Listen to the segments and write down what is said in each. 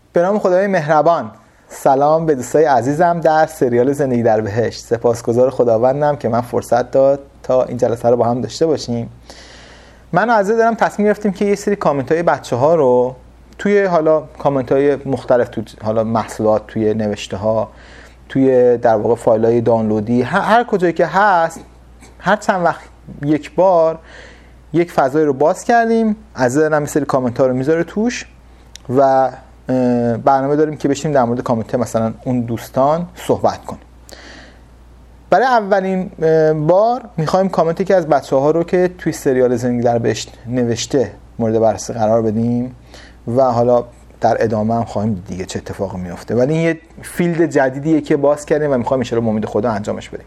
به نام خدای مهربان. سلام به دوستای عزیزم در سریال زندگی در بهشت. سپاسگزار خداوندم که من فرصت داد تا این جلسه رو با هم داشته باشیم. من و عزیز دارم تصمیم گرفتیم که یه سری کامنت‌های بچه‌ها رو توی حالا کامنت‌های مختلف، توی حالا محصولات، توی نوشته‌ها، توی در واقع فایل‌های دانلودی، هر کجایی که هست، هر چند وقت یک بار یک فضایی رو باز کردیم. عزیز دارم یه سری کامنت‌ها رو میذاره توش و برنامه داریم که بشیم در مورد کامنت مثلا اون دوستان صحبت کنیم. برای اولین بار میخوایم کامنتی که از بچه‌ها رو که توی سریال زندگی در بهشت نوشته مورد بررسی قرار بدیم و حالا در ادامه هم خواهیم دید دیگه چه اتفاقی میفته. ولی این یه فیلد جدیدیه که باز کردیم و میخوایم ان شاءالله با امید خدا انجامش بدیم.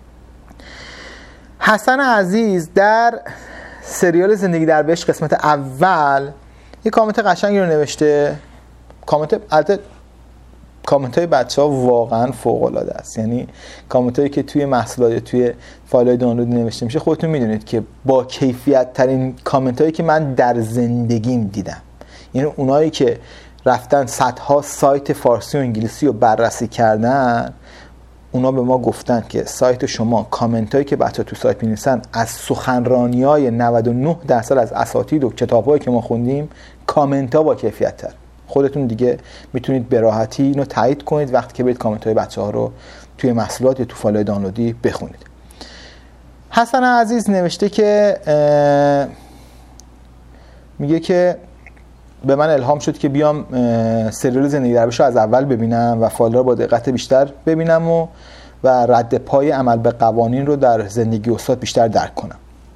حسن عزیز در سریال زندگی در بهشت قسمت اول یه کامنت قشنگی رو نوشته. کامنت های بچه ها واقعا فوق العاده است. یعنی کامنت هایی که توی محصولات توی فایل های دانلود نوشته میشه، خودتون میدونید که با کیفیت ترین کامنت هایی که من در زندگیم دیدم. یعنی اونایی که رفتن صدها سایت فارسی و انگلیسی رو بررسی کردن، اونا به ما گفتن که سایت شما، کامنت هایی که بچه ها تو سایت می‌نویسن از سخنرانی های 99% از اساتید و کتاب هایی که ما خوندیم، کامنت ها با کیفیت تر. خودتون دیگه میتونید به راحتی اینو تایید کنید وقتی که برید کامنت های بچه ها رو توی محصولات یا تو فایل دانلودی بخونید. حسن عزیز نوشته که میگه که به من الهام شد که بیام سریال زندگی در بهشت رو از اول ببینم و فایل رو با دقت بیشتر ببینم و رد پای عمل به قوانین رو در زندگی استاد بیشتر درک کنم.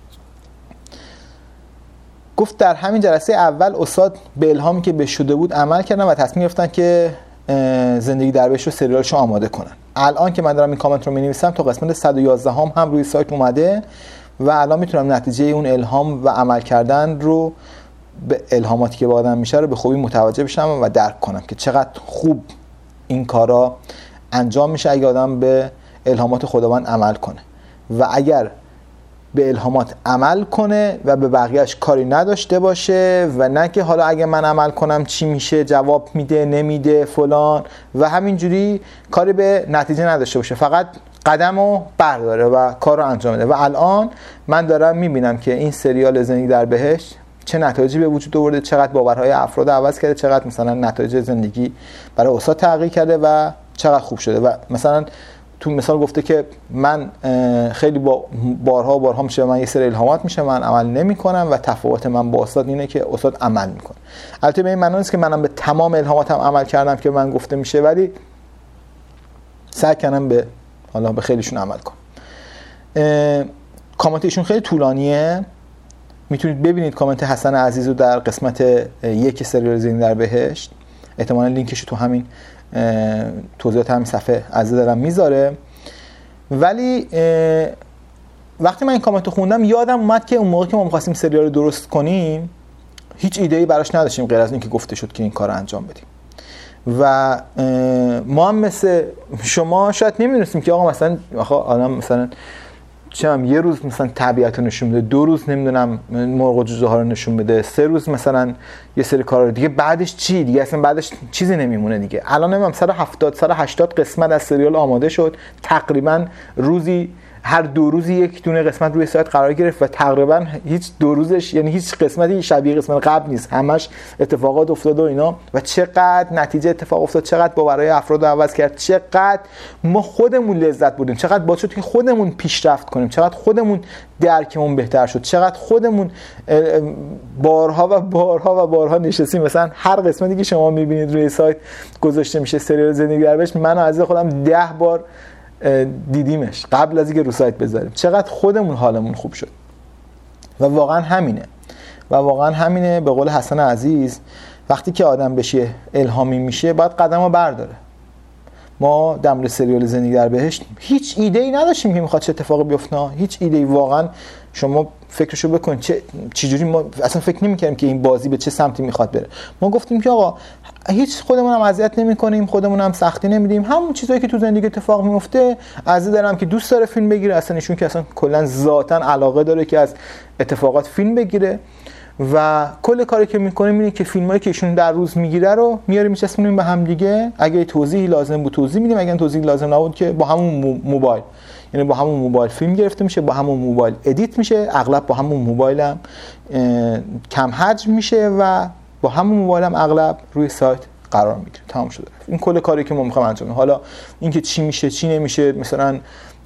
گفت در همین جلسه اول استاد به الهامی که به شده بود عمل کردن و تصمیم گرفتن که زندگی در بهشت رو سریالشو آماده کنن. الان که من دارم این کامنت رو می‌نویسم تا قسمت 111 هم روی سایت اومده و الان میتونم نتیجه اون الهام و عمل کردن رو به الهاماتی که با آدم میشه رو به خوبی متوجه بشم و درک کنم که چقدر خوب این کارا انجام میشه اگه آدم به الهامات خداوند عمل کنه و اگر به الهامات عمل کنه و به بقیهش کاری نداشته باشه و نه که حالا اگه من عمل کنم چی میشه، جواب میده نمیده فلان و همینجوری کاری به نتیجه نداشته باشه، فقط قدمو برداره و کار رو انجام بده. و الان من دارم میبینم که این سریال زندگی در بهشت چه نتایجی به وجود آورده، چقدر باورهای افراد عوض کرده، چقدر مثلا نتایج زندگی برای استاد تغییر کرده و چقدر خوب شده. و مثلا تو مثال گفته که من خیلی بارها میشه من یه سری الهامات میشه من عمل نمی‌کنم و تفاوت من با استاد اینه که استاد عمل میکنه. البته به این معنی نیست که منم به تمام الهاماتم عمل کردم که من گفته میشه، ولی سعی کردم به خیلیشون عمل کنم. کامنت ایشون خیلی طولانیه، میتونید ببینید کامنت حسن عزیز رو در قسمت 1 سریال زندگی در بهشت. احتمالاً لینکش رو تو همین توضیحات همین صفحه عزیز دارم میذاره. ولی وقتی من این کامنت رو خوندم یادم اومد که اون موقع که ما می‌خواستیم سریال رو درست کنیم هیچ ایده‌ای براش نداشتیم غیر از اینکه گفته شد که این کار رو انجام بدیم و ما هم مثل شما شاید نمی‌دونستیم که آقا مثلا آدم مثلا یه روز مثلا طبیعت رو نشون بده، 2 روز نمیدونم مرغ و جوجه ها رو نشون بده، 3 روز مثلا یه سری کارا رو دیگه، بعدش چی دیگه؟ اصلا بعدش چیزی نمیمونه دیگه. الان نمیدونم 180 قسمت از سریال آماده شد، تقریبا روزی هر 2 روزی یک دونه قسمت روی سایت قرار گرفت و تقریبا هیچ 2 روزش یعنی هیچ قسمتی شبیه قسمت قبل نیست، همش اتفاقات افتاده و اینا و چقدر نتیجه اتفاق افتاد، چقدر باورهای افراد عوض کرد، چقدر ما خودمون لذت بردیم، چقدر باعث شد که خودمون پیشرفت کنیم، چقدر خودمون درکمون بهتر شد، چقدر خودمون بارها نشستیم. مثلا هر قسمتی که شما میبینید روی سایت گذاشته میشه سریال زندگی در بهشت، من از خودم 10 بار دیدیمش قبل از اینکه رو سایت بذاریم. چقدر خودمون حالمون خوب شد و واقعا همینه. به قول حسن عزیز وقتی که آدم بشه الهامی میشه باید قدمو برداره. ما در مورد سریال زندگی در بهشت هیچ ایده‌ای نداشتیم که میخواد چه اتفاقی بیفته، هیچ ایده‌ای. واقعا شما فکرشو بکنید چجوری ما اصلا فکر نمی‌کردیم که این بازی به چه سمتی میخواد بره. ما گفتیم که آقا هیچ خودمون هم اذیت نمی‌کنیم، خودمون هم سختی نمیدیم، همون چیزایی که تو زندگی اتفاق میفته. عزیز دارم که دوست داره فیلم بگیره، اصلا ایشون که اصلا کلا ذاتاً علاقه داره که از اتفاقات فیلم بگیره و کل کاری که میکنیم اینه که فیلمایی که ایشون در روز میگیره رو میاریم میچسبونیم به هم دیگه. اگه توضیحی لازم بود توضیح میدیم، اگه توضیحی لازم نبود که با همون موبایل، یعنی با همون موبایل فیلم گرفته میشه، با همون موبایل ادیت میشه، اغلب با همون موبایل هم کم حجم میشه و با همون موبایل هم اغلب روی سایت قرار میگیره. تمام شده. این کل کاری که ما میخوایم انجام بدیم. حالا اینکه چی میشه چی نمیشه، مثلا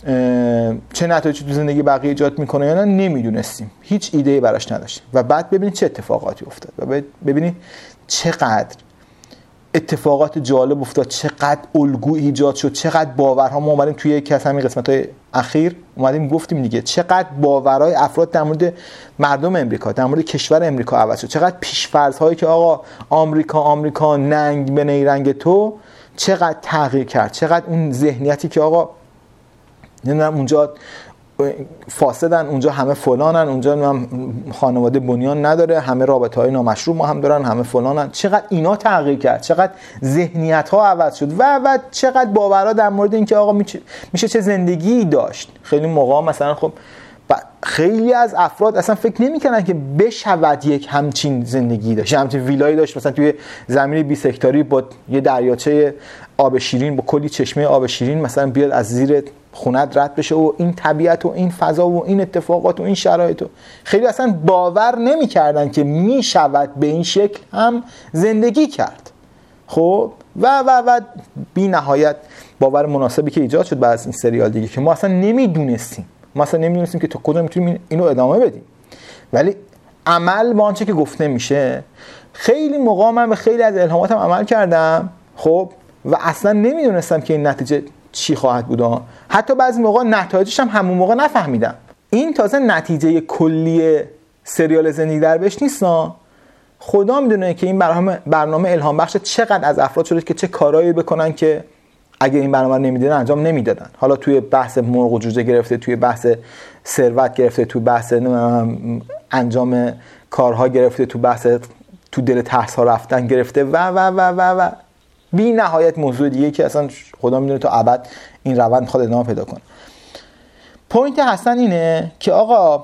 چه نتایجی تو زندگی بقیه ایجاد میکنه یا نه نمیدونستیم، هیچ ایده‌ای براش نداشتیم و بعد ببینید چه اتفاقاتی افتاد و ببینید چقدر اتفاقات جالب افتاد، چقدر الگو ایجاد شد، چقدر باورها. ما اومدیم توی یکی از همین قسمت‌های اخیر اومدیم گفتیم دیگه چقدر باورهای افراد در مورد مردم امریکا، در مورد کشور امریکا عوض شد، چقدر پیش‌فرض‌هایی که آقا آمریکا ننگ به نیرنگ تو چقدر تغییر کرد، چقدر اون ذهنیتی که آقا نمیدونم اونجا فاسدن، اونجا همه فلانن، اونجا خانواده بنیان نداره، همه رابطه‌های نامشروع ما هم دارن، همه فلانن، چقدر اینا تغییر کرد، چقدر ذهنیت‌ها عوض شد و چقدر باورها در مورد اینکه آقا میشه چه زندگی داشت. خیلی موقعا مثلا خب خیلی از افراد اصلا فکر نمی‌کنن که بشود یک همچین زندگی داشت، همچین ویلایی داشت مثلا توی زمین 20 هکتاری با یه دریاچه آب شیرین، با کلی چشمه آب شیرین مثلا بیاد از زیر خونت رد بشه و این طبیعت و این فضا و این اتفاقات و این شرایط. خیلی اصلا باور نمی‌کردن که میشود به این شکل هم زندگی کرد. خب و بی نهایت باور مناسبی که ایجاد شد بعد از این سریال دیگه که ما اصلا نمیدونستیم که تا کجا میتونیم اینو ادامه بدیم، ولی عمل با آنچه که گفته میشه. خیلی موقع من به خیلی از الهاماتم عمل کردم خب و اصلا نمیدونستم که این نتیجه چی خواهد بود. حتی بعضی موقع نتایجش هم همون موقع نفهمیدم. این تازه نتیجه کلی سریال زندگی در بهشت نیست. خدا میدونه که این برنامه الهام بخش چقدر از افراد شده که چه کارایی بکنن که اگه این برنامه رو نمیدیدن انجام نمیدادن. حالا توی بحث مرغ و جوجه گرفته، توی بحث ثروت گرفته، توی بحث انجام کارها گرفته، توی بحث تو دل ترس ها رفتن گرفته و بی نهایت موضوع دیگه که اصلا خدا میدونه تا ابد این روند میخواد ادامه پیدا کنه. پوینت حسن اینه که آقا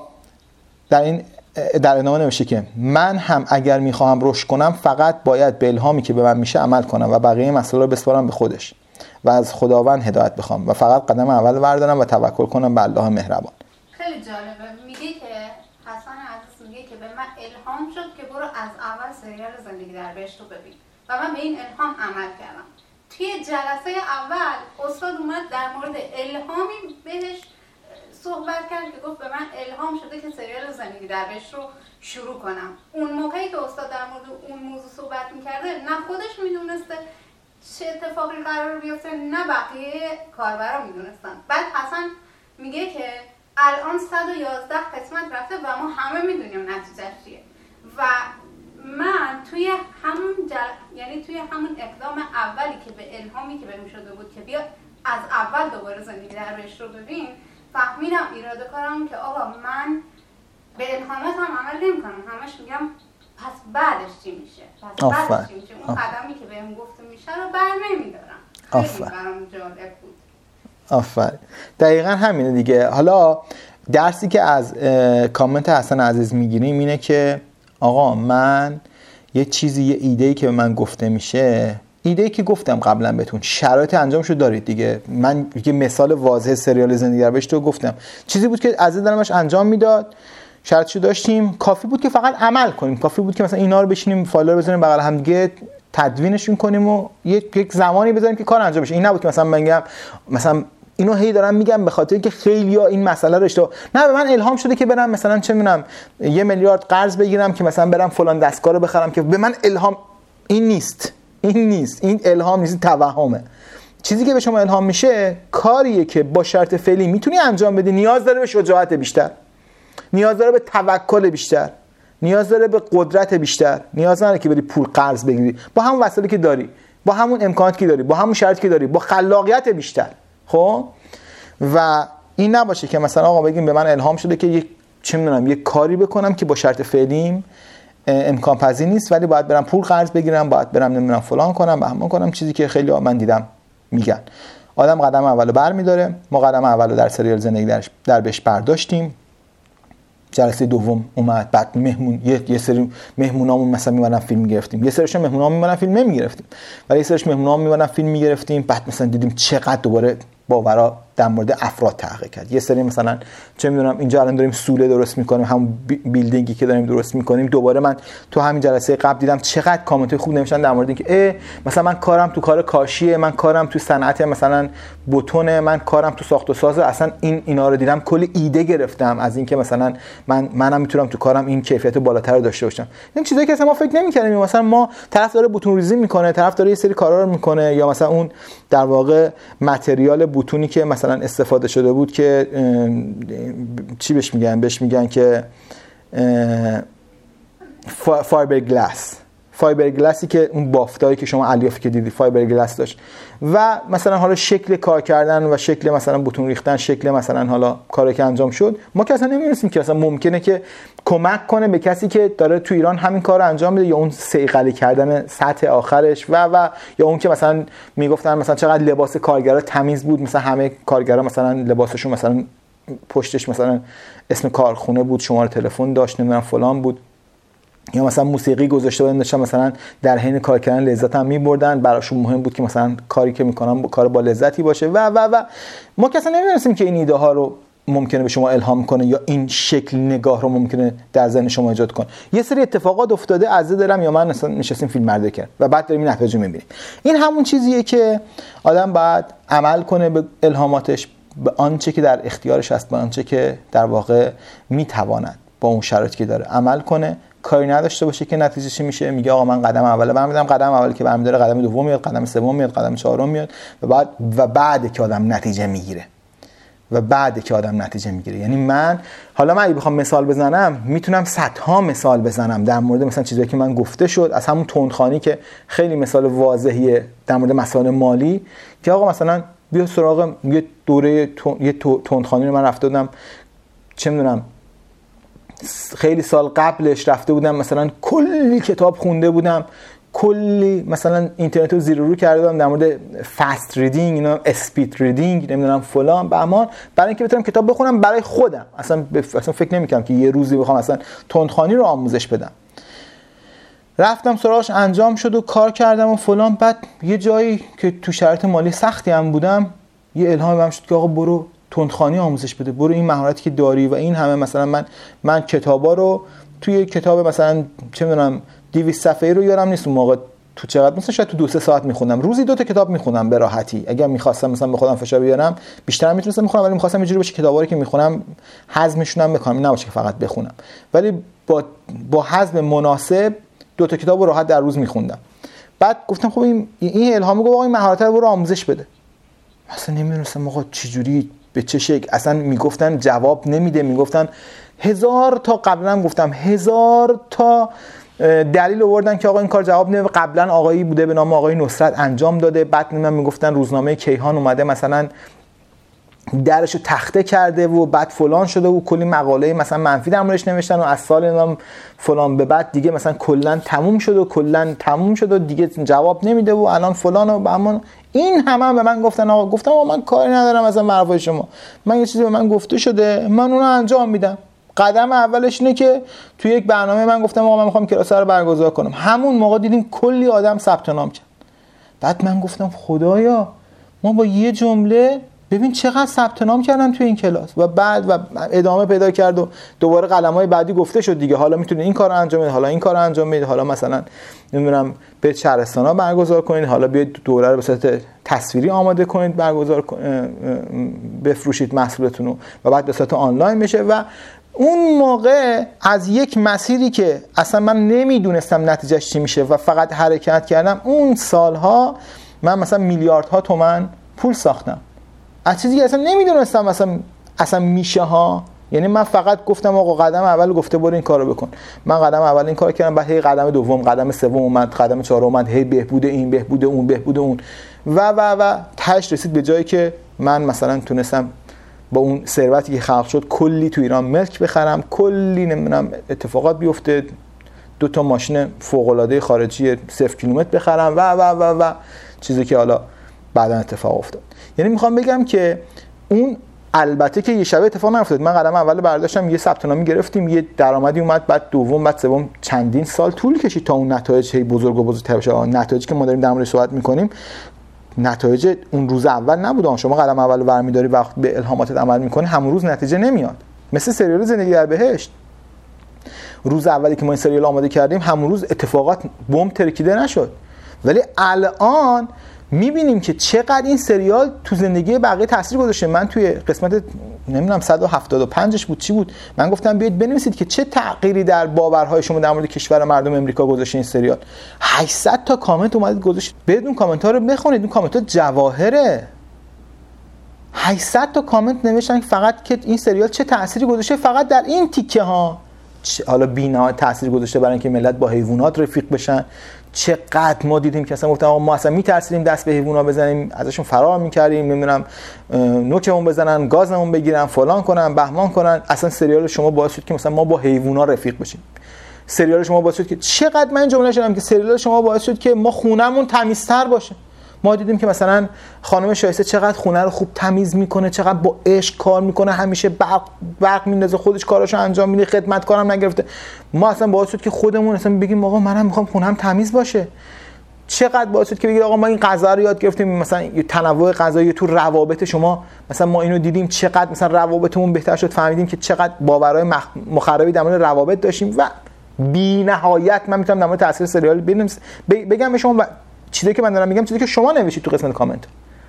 در ادامه نمیشه که من هم اگر میخوام رشد کنم فقط باید به الهامی که به من میشه عمل کنم و بقیه مسائل رو بسپارم به خودش و از خداوند هدایت بخوام و فقط قدم اول بردارم و توکل کنم به الله مهربان. خیلی جالبه. میگه که حسن عزیز میگه که به من الهام شد که برو از اول سریال زندگی در بهشت رو ببین و من به این الهام عمل کردم. توی جلسه اول استاد اومد در مورد الهامی بهش صحبت کرد که گفت به من الهام شده که سریال زندگی در بهشت رو شروع کنم. اون موقعی که استاد در مورد اون موضوع صحبت میکرده نه خودش میدونسته چه اتفاقی قرار بیفته نه بقیه کاربرا میدونستن. بعد حسن میگه که الان 111 قسمت رفته و ما همه میدونیم نتیجه چیه و من توی همون یعنی توی همون اقدام اولی که به الهامی که بهم شده بود که بیا از اول دوباره زندگی در بهشت رو ببین، فهمیدم اراده کارم که آقا من به الهامات هم عمل نمی‌کنم، همش میگم پس بعدش چی میشه، بعدش چی میشه، اون قدمی که بهم گفته میشه رو برنمی‌دارم. خیلی برام جالب بود. آفرین. دقیقاً همینه دیگه. حالا درسی که از کامنت حسن عزیز میگیریم اینه که آقا من یه چیزی، یه ایده‌ای که به من گفته میشه، ایده‌ای که گفتم قبلا بهتون، شرایط انجامشو دارید دیگه. من یه مثال واضح سریال زندگی در بهشت رو گفتم، چیزی بود که از دلمش انجام میداد، شرطشو داشتیم، کافی بود که فقط عمل کنیم، کافی بود که مثلا اینا رو بشینیم فایل رو بزنیم بغل هم دیگه تدوینشون کنیم و یک زمانی بذاریم که کار انجام بشه. این نبود که مثلا من بگم مثلا اینو هی دارم میگم به خاطر اینکه خیلیا این مسئله رو اشتباه، نه به من الهام شده که برم مثلا چه میدونم 1 میلیارد قرض بگیرم که مثلا برم فلان دستگاه رو بخرم، که به من الهام این نیست، این الهام نیست، توهمه. چیزی که به شما الهام میشه کاریه که با شرط فعلی میتونی انجام بدی، نیاز داره به شجاعت بیشتر، نیاز داره به توکل بیشتر، نیاز داره به قدرت بیشتر، نیاز نداره که بری پول قرض بگیری، با همون وسایلی که داری، با همون امکاناتی که داری، با همون شرایطی که داری، با خلاقیت بیشتر. خب و این نباشه که مثلا آقا بگیم به من الهام شده که یک کاری بکنم که با شرط فعلیم امکان پذیر نیست، ولی باید برم پول قرض بگیرم، باید برم نمیدونم فلان کنم، بهمان کنم. چیزی که خیلی من دیدم میگن آدم قدم اولو برمی‌داره. ما قدم اولو در سریال زندگی در بهشت برداشتیم، جلسه دوم اومد، بعد مهمون یه سری مهمونامون مثلا میومدن فیلم میگرفتیم، یه سریش مهمونام میومدن فیلم نمیگرفتیم، ولی یه سریش مهمونام میومدن فیلم میگرفتیم. بعد مثلا دیدیم چقدر دوباره باورا در مورد افراد تحقیق کرد. یه سری مثلا چه میدونم اینجا الان داریم سوله درست میکنیم، همون بیلدینگی که داریم درست میکنیم، دوباره من تو همین جلسه قبل دیدم چقدر کامنت خوب نوشتن در مورد اینکه مثلا من کارم تو کار کاشیه، من کارم تو صنعت مثلا بتونه، من کارم تو ساخت و ساز. اصلا اینا رو دیدم کلی ایده گرفتم از اینکه مثلا منم میتونم تو کارم این کیفیت بالاتر رو داشته باشم. این چیزایی که اصلا ما فکر نمی‌کردیم. مثلا ما طرف داره بتون ریزی میکنه، طرف داره یه سری کارا رو میکنه، یا مثلا اون در واقع متریال بتونی که مثلا استفاده شده بود که چی بهش میگن که فایبر گلاسی که اون بافتایی که شما الیاف که دیدی فایبر گلاس داشت، و مثلا حالا شکل کار کردن و شکل مثلا بتون ریختن، شکل مثلا حالا کاری که انجام شد، ما که اصلا نمی‌دونستیم که اصلا ممکنه که کمک کنه به کسی که داره تو ایران همین کار رو انجام بده، یا اون صیقلی کردن سطح آخرش و یا اون که مثلا میگفتن مثلا چقدر لباس کارگرا تمیز بود، مثلا همه کارگرا مثلا لباسشون مثلا پشتش مثلا اسم کارخونه بود، شماره تلفن داشت، نمیدونم فلان بود، یا مثلا موسیقی گذاشته بودن داشتن مثلا در حین کار کردن لذت هم می‌بردن، براشون مهم بود که مثلا کاری که می‌کنن کار با لذتی باشه و ما که اصلا نمی‌دونستیم که این ایده ها رو ممکنه به شما الهام کنه یا این شکل نگاه رو ممکنه در ذهن شما ایجاد کنه. یه سری اتفاقات افتاده، عزیز دلم یا من مثلا نشستیم فیلم برداری کردیم و بعد داریم این نتایج می‌بینیم. این همون چیزیه که آدم باید عمل کنه به الهاماتش، به آنچه که در اختیارش هست، به آنچه که در واقع می‌تواند با اون شرایطی که داره عمل کنه، کاری نداشته باشه که نتیجهش میشه میگه آقا من قدم اول برمی‌دارم، قدم اولی که برمی‌داره قدم دوم میاد، قدم سوم میاد، قدم چهارم میاد و بعد که آدم نتیجه میگیره یعنی من اگه بخوام مثال بزنم میتونم صدها مثال بزنم در مورد مثلا چیزایی که من گفته شد، از همون تندخوانی که خیلی مثال واضحیه در مورد مسائل مالی، که آقا مثلا بیا سراغ یه دوره یه تندخوانی رو من رفته بودم، چه میدونم خیلی سال قبلش رفته بودم مثلا کلی کتاب خونده بودم، کلی مثلا اینترنت رو زیر و رو کرده بودم در مورد فست ریدینگ، اینا اسپید ریدینگ، نمیدونم فلان بهمان، برای اینکه بتونم کتاب بخونم برای خودم. اصلا فکر نمی‌کردم که یه روزی بخوام مثلا تندخوانی رو آموزش بدم. رفتم سراغش، انجام شد و کار کردم و فلان. بعد یه جایی که تو شرایط مالی سختی هم بودم، یه الهامی بهم شد که آقا برو تندخوانی آموزش بده، برو این مهارتی که داری و این همه مثلا من کتابا رو توی کتاب مثلا چه می‌دونم 200 صفحه‌ای رو یادم نیست اون موقع تو چقدر، مثلا شاید تو 2-3 ساعت می‌خوندم، روزی 2 تا کتاب می‌خوندم به راحتی. اگر می‌خواستم مثلا به خودم فشار بیارم بیشتر می‌تونستم بخونم، ولی می‌خواستم یه جوری باشه کتابایی که می‌خونم هضمشون هم بکنم، نباشه که فقط بخونم، ولی با هضم مناسب 2 تا کتاب رو راحت در روز می‌خوندم. بعد گفتم خب این الهام گفت آقا این مهارت رو برو آموزش بده. اصلا نمی‌دونستم آقا چه جوری به چه شکل، اصلا میگفتن جواب نمیده، میگفتن 1000 تا، قبلا گفتم 1000 تا دلیل آوردن که آقا این کار جواب نمیده. قبلا آقایی بوده به نام آقای نصرت انجام داده، بعد میگفتن روزنامه کیهان اومده مثلا درشو تخته کرده و بعد فلان شده و کلی مقاله مثلا منفی در موردش نوشتن و از سال نام فلان به بعد دیگه مثلا کلا تموم شد و دیگه جواب نمیده و الان فلان و بهمان. این همه به من گفتن آقا، گفتم آقا من کاری ندارم از حرفای شما، من یه چیزی به من گفته شده من اون رو انجام میدم. قدم اولش اینه که توی یک برنامه من گفتم آقا من میخوام کلاس رو برگزار کنم، همون موقع دیدیم کلی آدم ثبت نام کرد. بعد من گفتم خدایا ما با یه جمله ببین چقدر ثبت نام کردن توی این کلاس. و بعد و ادامه پیدا کرد و دوباره قلم‌های بعدی گفته شد دیگه، حالا میتونید این کارو انجام بدید، حالا این کارو انجام بدید، حالا مثلا نمیدونم به شهرستانا برگزار کنید، حالا بیاید دوره رو به صورت تصویری آماده کنید، بفروشید محصولتون رو و بعد به صورت آنلاین بشه. و اون موقع از یک مسیری که اصلا من نمیدونستم نتیجهش چی میشه و فقط حرکت کردم، اون سالها من مثلا میلیاردها تومان پول ساختم از چیزی که اصلا نمیدونستم اصلا میشه ها. یعنی من فقط گفتم آقا قدم اول گفته برو این کارو بکن، من قدم اول این کارو کردم، بعد هی قدم دوم، قدم سوم اومد، قدم چهارم اومد، هی بهبود این، بهبود اون، بهبود اون و تهش رسید به جایی که من مثلا تونستم با اون ثروتی که خلق شد کلی تو ایران ملک بخرم، کلی نمیدونم اتفاقات بیفته، 2 تا ماشین فوق العاده خارجی 0 کیلومتر بخرم و چیزی که حالا بعداً اتفاق افتاد. یعنی میخوام بگم که اون البته که یه شبه اتفاق نیفتاد. من قدم اول برداشتم، یه ثبت نامی گرفتیم، یه درآمدی اومد، بعد دوم، بعد سوم، چندین سال طول کشید تا اون نتایج هی بزرگ و بزرگتر بشه. نتایجی که ما داریم در موردش صحبت می‌کنیم نتایج اون روز اول نبود. شما قدم اولو برمی‌داری وقت به الهاماتت عمل می‌کنی، همون روز نتیجه نمیاد. مثل سریال زندگی در بهشت، روز اولی که ما این سریال آماده کردیم همون روز اتفاقات بمب ترکیده نشد، ولی الان میبینیم که چقدر این سریال تو زندگی بقیه تاثیر گذاشته. من توی قسمت نمیدونم 175ش بود چی بود، من گفتم بیاید بنویسید که چه تغییری در باورهای شما در مورد کشور مردم امریکا گذاشته این سریال. 800 تا کامنت اومدید گذاشتید، برید اون کامنت ها رو بخونید، اون کامنت ها جواهره. 800 تا کامنت نوشتن فقط که این سریال چه تأثیری گذاشته فقط در این تیکه ها. حالا بی‌نهایت تأثیر گذاشته برای اینکه ملت با حیوانات رفیق بشن. چقدر ما دیدیم که اصلا گفتم ما اصلا میترسیدیم دست به حیونا بزنیم، ازشون فرار میکردیم، نمیدونم نوکمون بزنن، گازمون بگیرن، فلان کنن، بهمان کنن. اصلا سریال شما باعث شد که مثلا ما با حیونا رفیق بشیم. سریال شما باعث شد که چقدر من جمله شدم که سریال شما باعث شد که ما خونمون تمیزتر باشه. ما دیدیم که مثلا خانم شایسته چقدر خونه رو خوب تمیز میکنه، چقدر با عشق کار میکنه، همیشه برق میندازه، خودش کاراشو انجام میده، خدمتکارم نگرفته. ما اصلا باعث شد که خودمون اصلا بگیم آقا منم میخوام خونم تمیز باشه. چقدر باعث شد که بگید آقا ما این غذا رو یاد گرفتیم، مثلا تنوع غذایی تو روابط شما، مثلا ما اینو دیدیم چقدر مثلا روابطمون بهتر شد، فهمیدیم که چقدر باورهای مخربی در مورد روابط داشتیم و بی‌نهایت. من میتونم در مورد تاثیر سریال بگم به شما چیزی که من دارم میگم، چیزی که شما نوشتید تو قسمت کامنت.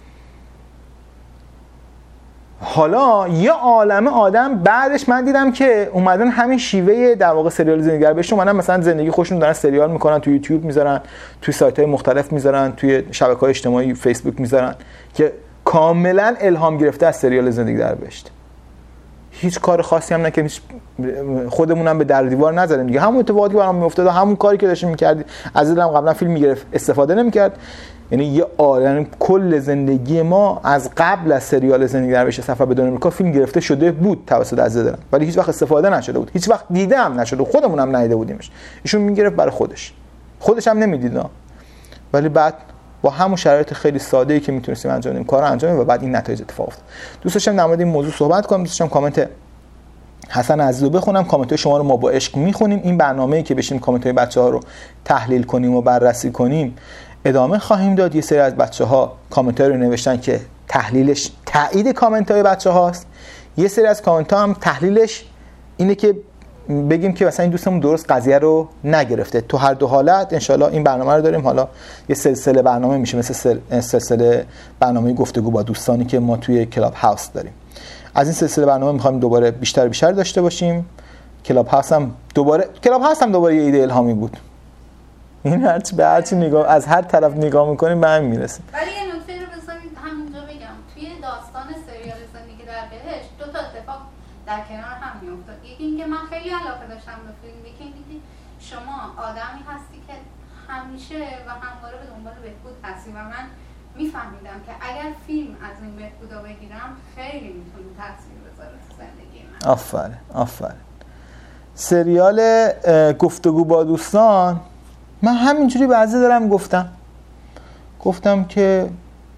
حالا یه عالمه آدم بعدش من دیدم که اومدن همین شیوه در واقع سریال زندگی در بهشت اومدن مثلا زندگی خوششون دارن سریال میکنن، تو یوتیوب میذارن، توی سایت‌های مختلف میذارن، توی شبکه‌های اجتماعی فیسبوک میذارن که کاملا الهام گرفته از سریال زندگی در بهشت. هیچ کار خاصی هم نکردیم، خودمون هم به در دیوار نزدیم دیگه. همون اتفاقاتی که برام میافتاد، همون کاری که داشتیم می‌کردیم، از دلم قبلا فیلم میگرفت استفاده نمی‌کرد. یعنی یه عالم کل زندگی ما از قبل از سریال زندگی در بهشت سفر به دنیای امریکا فیلم گرفته شده بود توسط عزیز دلم، ولی هیچ وقت استفاده نشده بود، هیچ وقت دیده هم نشده، خودمون هم ندیده بودیمش. ایشون میگرفت برای خودش هم نمیدید، ولی بعد با همون شرایط خیلی ساده‌ای که میتونستیم انجام بدیم کارو انجام بدیم و بعد این نتایج اتفاق افتاد. دوست داشتم در مورد این موضوع صحبت کنم، دوست داشتم کامنت حسن عزیز رو بخونم. کامنت‌های شما رو ما با عشق میخونیم. این برنامه‌ای که بشیم کامنت‌های بچه‌ها رو تحلیل کنیم و بررسی کنیم ادامه خواهیم داد. یه سری از بچه‌ها کامنت‌ها رو نوشتن که تحلیلش تایید کامنت‌های بچه‌هاست، یه سری از کامنت‌ها هم تحلیلش اینه که بگیم که مثلا این دوستمون درست قضیه رو نگرفته. تو هر دو حالت انشالله این برنامه رو داریم. حالا یه سلسله برنامه میشه، مثل سلسله برنامه گفتگو با دوستانی که ما توی کلاب هاوس داریم. از این سلسله برنامه می‌خوایم دوباره بیشتر داشته باشیم. کلاب هاوس هم دوباره یه ایده الهامی بود. این هرچی نگاه از هر طرف نگاه می‌کنیم به همین میرسیم. ولی یه نکته رو بذارید همینجا بگم، توی داستان سریال زندگی در بهشت دو تا اتفاق در کنار هم میافتاد. یکی اینکه من خیلی علاقه داشتم به فیلم، یکی اینکه شما آدمی هستی که همیشه و همواره به دنبال بهبود هستی و من میفهمیدم که اگر فیلم از این بهبودا بگیرم خیلی میتونه تاثیر بذاره تو زندگی من. آفرین. سریال گفتگو با دوستان من همینجوری بعضی دارم گفتم که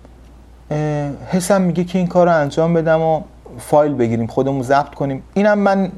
حسم میگه که این کار رو انجام بدم و فایل بگیریم خودمون ضبط کنیم. اینم من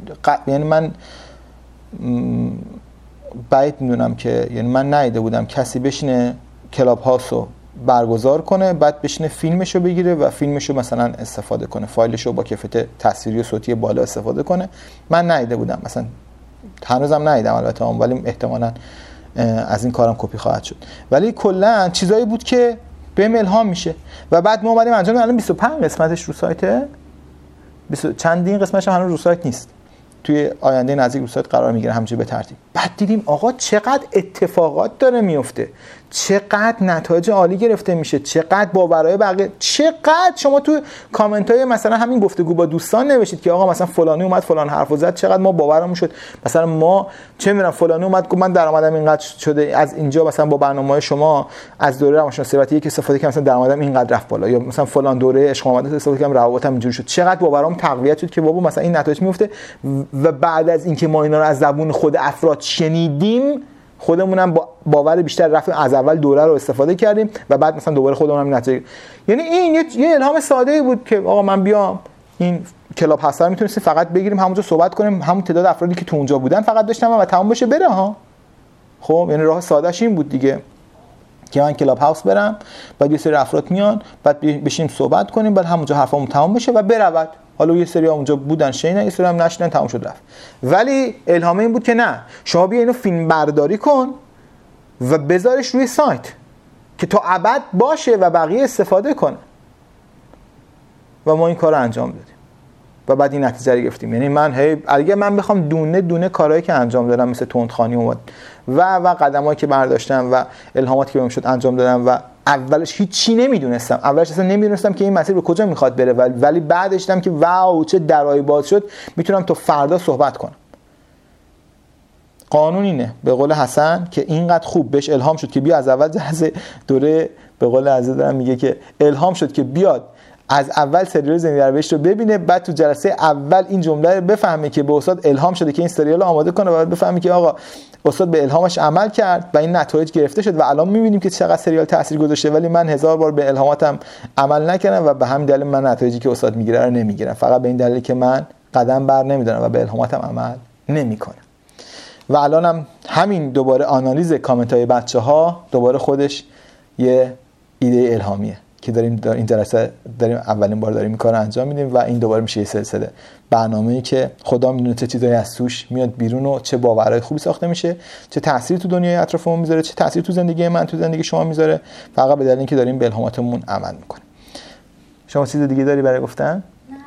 بعید میدونم که من ندیده بودم کسی بشینه کلاب هاوس رو برگزار کنه بعد بشینه فیلمشو بگیره و فیلمشو مثلا استفاده کنه، فایلشو با کیفیت تصویری و صوتی بالا استفاده کنه. من ندیده بودم، مثلا هنوزم ندیدم البته، ولی احتمالاً از این کارم کپی خواهد شد. ولی کلا چیزایی بود که بهم الهام میشه و بعد ما اومدیم انجام. الان 25 قسمتش رو سایته، چندین قسمتش هنوز رو سایت نیست، توی آینده نزدیک رو سایت قرار میگیره همینجوری به ترتیب. بعد دیدیم آقا چقدر اتفاقات داره میفته، چقدر نتایج عالی گرفته میشه، چقدر باورهای بقیه، چقدر شما تو کامنت های مثلا همین گفتگو با دوستان نوشتید که آقا مثلا فلانی اومد فلان حرفو زد، چقدر ما باورمون شد. مثلا ما چه میدونم فلانی اومد گفت من درآمدم اینقدر شده از اینجا، مثلا با برنامه‌های شما از دوره روانشناسی ثباتی که استفاده کردم مثلا درآمدم اینقدر رفت بالا، یا مثلا فلان دوره عشق آمده استفاده کردم روابطم اینجوری شد. چقدر باورام تقویت شد که بابا مثلا این نتایج میفته. و بعد از اینکه ما اینا رو از زبون خود افراد شنیدیم خودمونم با باور بیشتر رفتیم از اول دوره رو استفاده کردیم و بعد مثلا دوباره خودمونم نتیجه. یعنی این یه الهام ساده‌ای بود که آقا من بیام این کلاب هست رو میتونستیم فقط بگیریم همونجا صحبت کنیم، همون تعداد افرادی که تو اونجا بودن فقط داشتن و تمام بشه بره ها. خب یعنی راه سادهش این بود دیگه که من کلاب هاوس برم، بعد یه سری افراد میان، بعد بشینیم صحبت کنیم، بعد همونجا حرفامون تمام بشه و برود. حالا یه سری اونجا بودن شینن، یه سری هم نشینن، تمام شد رفت. ولی الهام این بود که نه، شما بیا اینو فیلم برداری کن و بذارش روی سایت که تا ابد باشه و بقیه استفاده کنن. و ما این کار رو انجام دادیم و بعد این نتیجه رو گرفتیم. یعنی من اگه من بخوام دونه دونه کارهایی که انجام دادم مثل تندخوانی و قدمایی که برداشتم و الهاماتی که بهم شد انجام دادم و اولش هیچی نمیدونستم، اولش اصلا نمیدونستم که این مسیر به کجا میخواد بره، ولی بعدش دیدم که واو چه درایی باز شد، میتونم تا فردا صحبت کنم. قانون اینه به قول حسن که اینقدر خوب بهش الهام شد که بیا از اول جلسه دوره، به قول عزیز دارم میگه که الهام شد که بیاد از اول سریال زندگی در بهشت رو ببینه، بعد تو جلسه اول این جمله رو بفهمه که به استاد الهام شده که این سریال رو آماده کنه و بعد بفهمه که آقا استاد به الهامش عمل کرد و این نتایج گرفته شد و الان می‌بینیم که چقدر سریال تاثیر گذاشته، ولی من 1000 بار به الهاماتم عمل نکردم و به همین دلیل من نتایجی که استاد میگیره رو نمیگیرم، فقط به این دلیل که من قدم بر نمیدارم و به الهاماتم عمل نمیکنم. و الانم همین دوباره آنالیز کامنت‌های بچه‌ها دوباره خودش یه ایده الهامیه که داریم این جلسه اولین بار داریم این کارو انجام میدیم و این دوباره میشه یه سلسله برنامه‌ای که خدا میدونه چه چیزایی از توش میاد بیرون و چه باورهای خوبی ساخته میشه، چه تأثیری تو دنیای اطرافمون میذاره، چه تأثیری تو زندگی من تو زندگی شما میذاره، فقط به دلیل اینکه داریم به الهاماتمون عمل میکنیم. شما چیز دیگه داری برای گفتن؟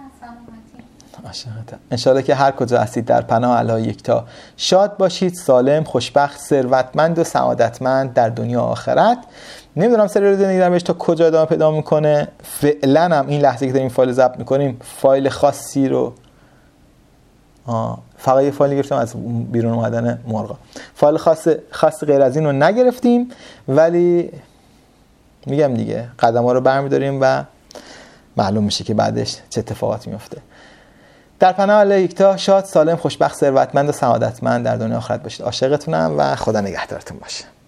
انشالله که هر کجا هستید در پناه الله یکتا شاد باشید، سالم، خوشبخت، ثروتمند و سعادتمند در دنیا و آخرت. نمیدونم سریال زندگی در بهشت تا کجا ادامه پیدا میکنه. فعلا هم این لحظه که داریم فایل ضبط میکنیم فایل خاصی رو فقط یه فایل گرفتم از بیرون اومدن مرغا، فایل خاص غیر از این رو نگرفتیم، ولی میگم دیگه قدم‌ها رو برمی‌داریم و معلوم میشه که بعدش چه اتفاقاتی میفته. در پناه الله یکتا شاد، سالم، خوشبخت، ثروتمند و سعادتمند در دنیا آخرت باشید. عاشقتونم و خدا نگهدارتون باشه.